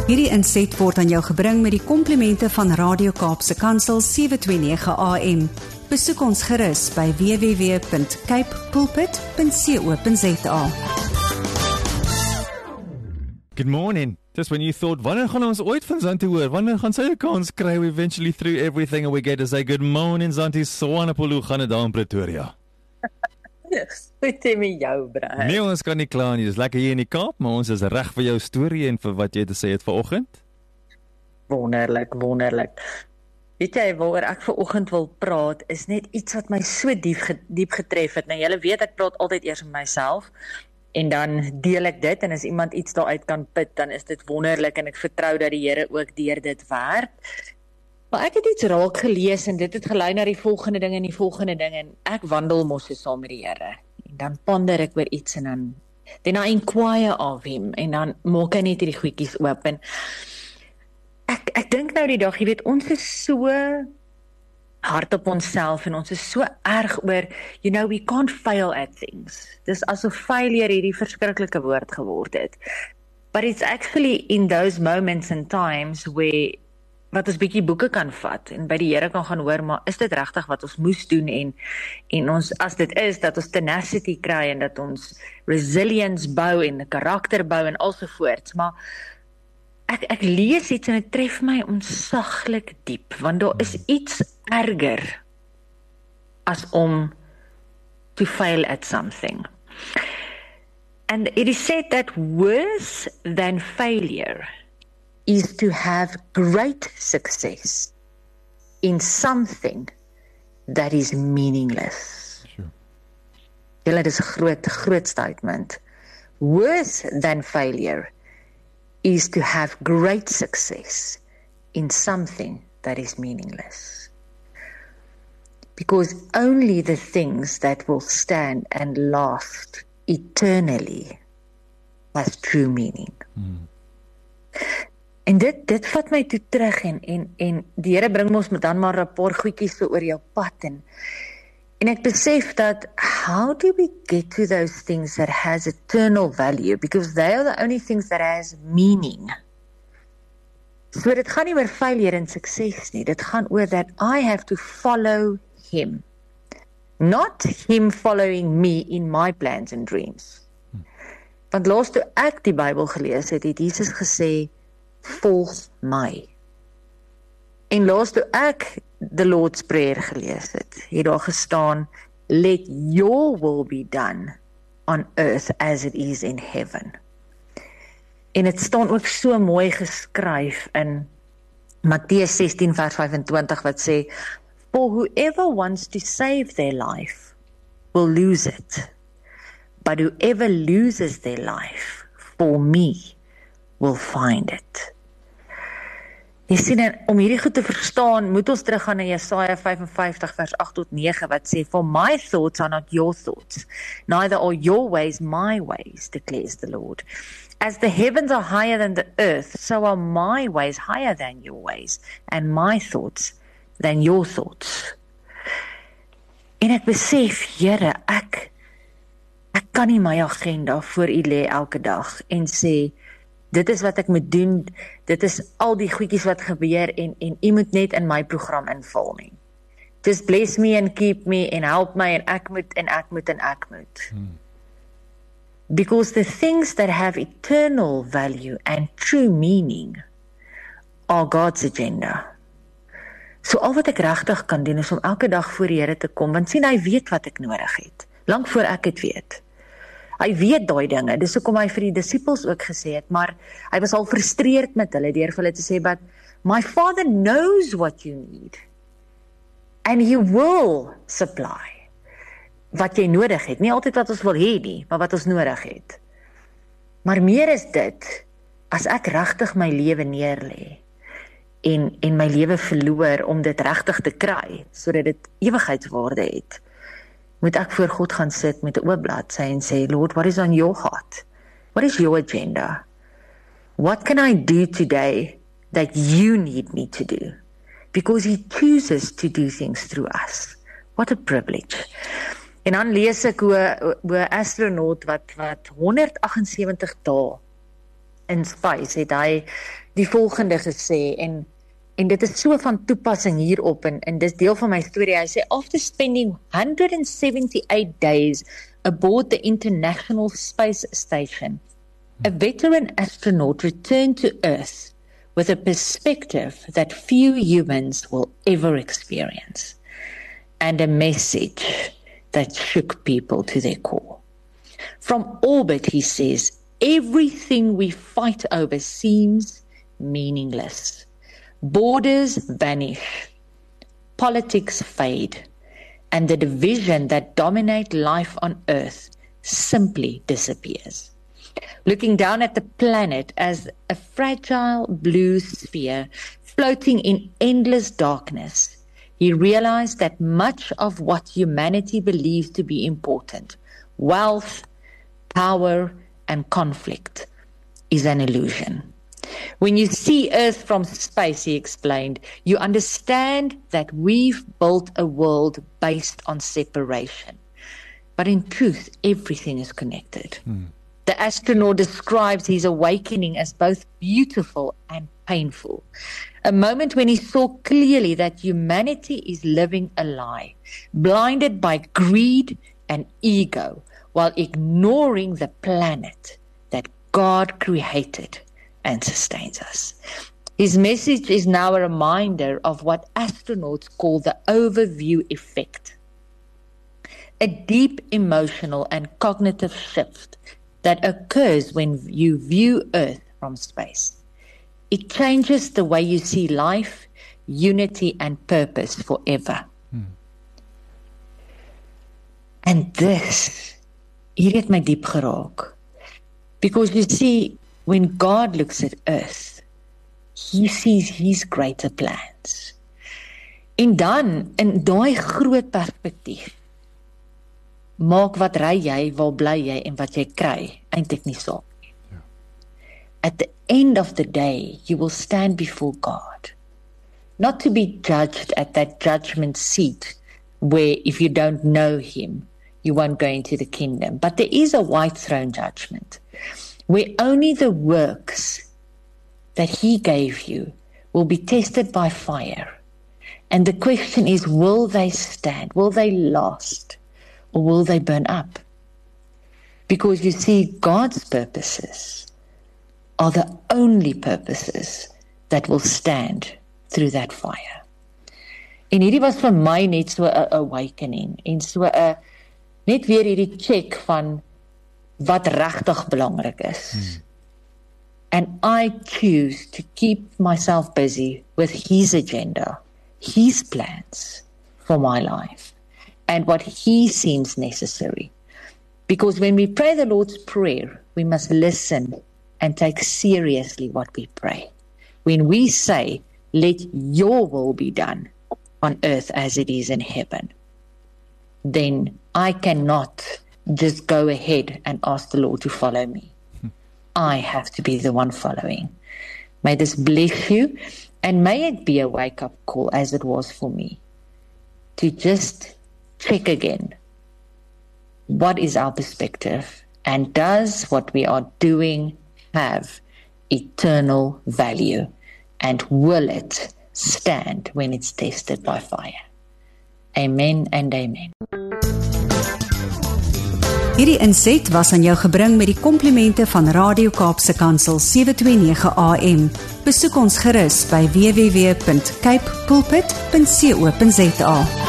Hierdie inset word aan jou gebring met die komplimente van Radio Kaapse Kansel 729 AM. Besoek ons gerus by www.capepulpit.co.za. Good morning. Just when you thought, wanneer gaan ons ooit van Zanti hoor? Wanneer gaan sy 'n kans kry? We eventually through everything and we get to say good morning Zanti Swanepoel, gaan dit daar in Pretoria. Goed met jou, Brian. Nee, ons kan nie kla nie. Dis lekker hier in die Kaap, maar ons is reg vir jou storie en vir wat jy te sê het vanoggend. Wonderlik. Weet jy waaroor ek vanoggend wil praat, is net iets wat my so diep getref het. Nou, julle weet ek praat altyd eers met myself en dan deel ek dit en as iemand iets daaruit kan put, dan is dit wonderlik en ek vertrou dat die Here ook deur dit werk. Maar ek het iets raak gelees en dit het gelei na die volgende ding en ek wandel mos saam met die Here. En dan ponder ek oor iets en then I inquire of him en dan maak hy net hierdie goedjies oop en ek dink nou die dag, jy weet, ons is so hard op onsself en ons is so erg oor, we can't fail at things. Dis asof failure hierdie verskriklike woord geword het. But it's actually in those moments and times where wat ons bietjie boeke kan vat en by die Here kan gaan hoor, maar is dit regtig wat ons moes doen en ons, as dit is, dat ons tenacity kry en dat ons resilience bou en 'n karakter bou en alsovoorts, maar ek lees iets en dit tref my ontsaglik diep, want daar is iets erger as om to fail at something. And it is said that worse than failure is to have great success in something that is meaningless. Sure. Julle, dis 'n groot statement. Worse than failure is to have great success in something that is meaningless. Because only the things that will stand and last eternally has true meaning. En dit vat my toe terug en die Here bring ons met dan maar 'n paar goedjies so oor jou pad en ek besef dat how do we get to those things that has eternal value, because they are the only things that has meaning. So dit gaan nie oor failure en sukses nie, dit gaan oor that I have to follow him, not him following me in my plans and dreams. Want laas toe ek die Bybel gelees het Jesus gesê, volg my. En laas toe ek the Lord's Prayer gelees het daar gestaan, let your will be done on earth as it is in heaven. En dit staan ook so mooi geskryf in Matteus 16 vers 25 wat sê, for whoever wants to save their life will lose it, but whoever loses their life for me will find it. Jy sien, om hierdie goed te verstaan, moet ons teruggaan na Jesaja 55 vers 8 tot 9 wat sê, for my thoughts are not your thoughts, neither are your ways my ways, declares the Lord. As the heavens are higher than the earth, so are my ways higher than your ways, and my thoughts than your thoughts. En ek besef, Here, ek kan nie my agenda voor U lê elke dag en sê, dit is wat ek moet doen, dit is al die goedjies wat gebeur en U moet net in my program invul nie. Just bless me and keep me and help my en ek moet. Because the things that have eternal value and true meaning are God's agenda. So al wat ek regtig kan doen is om elke dag voor die Here te kom, want sien, hy weet wat ek nodig het, lank voor ek het weet. Hy weet daai dinge, dis hoekom hy vir die disippels ook gesê het, maar hy was al frustreerd met hulle, deur vir hulle te sê, but my Father knows what you need, and He will supply wat jy nodig het, nie altyd wat ons wil hê nie, maar wat ons nodig het. Maar meer is dit, as ek regtig my lewe neerlê, en my lewe verloor om dit regtig te kry, sodat dit ewigheidswaarde het, moet ek voor God gaan sit met 'n oop bladsy en sê, Lord, what is on your heart? What is your agenda? What can I do today that you need me to do? Because He chooses to do things through us. What a privilege. En dan lees ek hoe 'n astronaut wat 178 dae in space het hy die volgende gesê en dit is so van toepassing hierop en dis deel van my storie. Hy sê after spending 178 days aboard the International Space Station, a veteran astronaut returned to Earth with a perspective that few humans will ever experience, and a message that shook people to their core. From orbit, he says, everything we fight over seems meaningless. Borders vanish, politics fade, and the division that dominate life on Earth simply disappears. Looking down at the planet as a fragile blue sphere floating in endless darkness, he realized that much of what humanity believes to be important, wealth, power, and conflict, is an illusion. When you see Earth from space, he explained, you understand that we've built a world based on separation. But in truth, everything is connected. The astronaut describes his awakening as both beautiful and painful. A moment when he saw clearly that humanity is living a lie, blinded by greed and ego, while ignoring the planet that God created and sustains us. His message is now a reminder of what astronauts call the overview effect, a deep emotional and cognitive shift that occurs when you view Earth from space. It changes the way you see life, unity, and purpose forever. And this, hier het my diep geraak. Because you see, when God looks at Earth, he sees his greater plans. En dan, in daai groot perspektief, maak wat ry jy, waar bly jy en wat jy kry, eintlik nie saak nie. At the end of the day, you will stand before God, not to be judged at that judgment seat where if you don't know him, you won't go into the kingdom. But there is a white throne judgment where only the works that he gave you will be tested by fire. And the question is, will they stand? Will they last? Or will they burn up? Because you see, God's purposes are the only purposes that will stand through that fire. En hierdie was vir my net so 'n awakening en so 'n net weer hierdie check van wat regtig belangrik is. And I choose to keep myself busy with his agenda, his plans for my life, and what he seems necessary. Because when we pray the Lord's Prayer, we must listen and take seriously what we pray. When we say, let your will be done on earth as it is in heaven, then I cannot just go ahead and ask the Lord to follow me. I have to be the one following. May this bless you, and may it be a wake-up call as it was for me, to just check again, what is our perspective, and does what we are doing have eternal value, and will it stand when it's tested by fire? Amen and amen. Hierdie inset was aan jou gebring met die komplimente van Radio Kaapse Kansel 729 AM. Besoek ons gerus by www.cape pulpit.co.za.